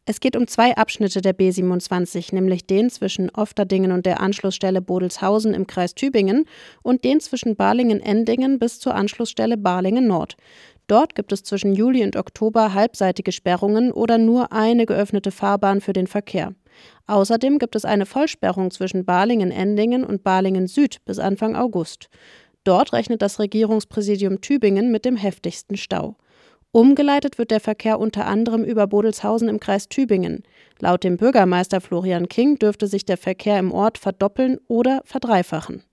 Es geht um 2 Abschnitte der B27, nämlich den zwischen Ofterdingen und der Anschlussstelle Bodelshausen im Kreis Tübingen und den zwischen Balingen-Endingen bis zur Anschlussstelle Balingen-Nord. Dort gibt es zwischen Juli und Oktober halbseitige Sperrungen oder nur eine geöffnete Fahrbahn für den Verkehr. Außerdem gibt es eine Vollsperrung zwischen Balingen-Endingen und Balingen-Süd bis Anfang August. Dort rechnet das Regierungspräsidium Tübingen mit dem heftigsten Stau. Umgeleitet wird der Verkehr unter anderem über Bodelshausen im Kreis Tübingen. Laut dem Bürgermeister Florian King dürfte sich der Verkehr im Ort verdoppeln oder verdreifachen.